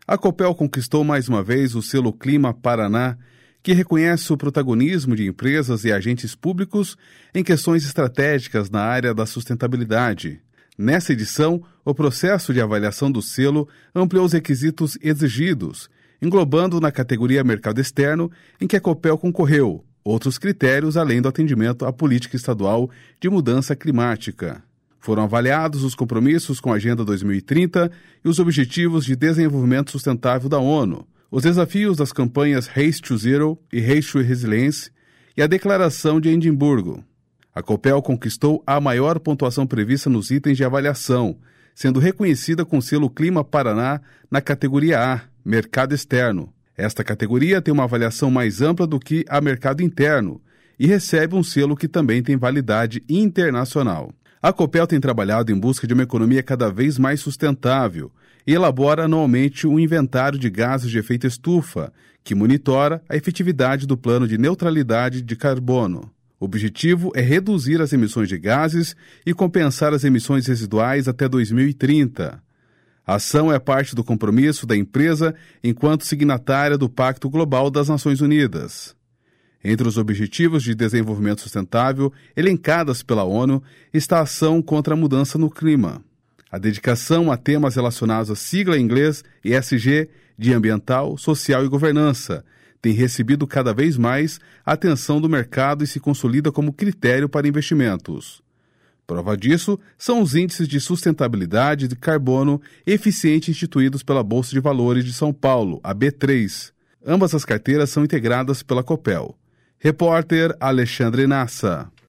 A Copel conquistou mais uma vez o selo Clima Paraná, que reconhece o protagonismo de empresas e agentes públicos em questões estratégicas na área da sustentabilidade. Nessa edição, o processo de avaliação do selo ampliou os requisitos exigidos, englobando na categoria Mercado Externo, em que a Copel concorreu, outros critérios além do atendimento à política estadual de mudança climática. Foram avaliados os compromissos com a Agenda 2030 e os Objetivos de Desenvolvimento Sustentável da ONU, os desafios das campanhas Race to Zero e Race to Resilience e a Declaração de Edimburgo. A Copel conquistou a maior pontuação prevista nos itens de avaliação, sendo reconhecida com o selo Clima Paraná na categoria A, Mercado Externo. Esta categoria tem uma avaliação mais ampla do que a Mercado Interno e recebe um selo que também tem validade internacional. A Copel tem trabalhado em busca de uma economia cada vez mais sustentável e elabora anualmente um inventário de gases de efeito estufa, que monitora a efetividade do plano de neutralidade de carbono. O objetivo é reduzir as emissões de gases e compensar as emissões residuais até 2030. A ação é parte do compromisso da empresa enquanto signatária do Pacto Global das Nações Unidas. Entre os Objetivos de Desenvolvimento Sustentável elencadas pela ONU está a ação contra a mudança no clima. A dedicação a temas relacionados à sigla em inglês ESG, de ambiental, social e governança, tem recebido cada vez mais a atenção do mercado e se consolida como critério para investimentos. Prova disso são os índices de sustentabilidade de carbono eficiente instituídos pela Bolsa de Valores de São Paulo, a B3. Ambas as carteiras são integradas pela Copel. Repórter Alexandre Nassa.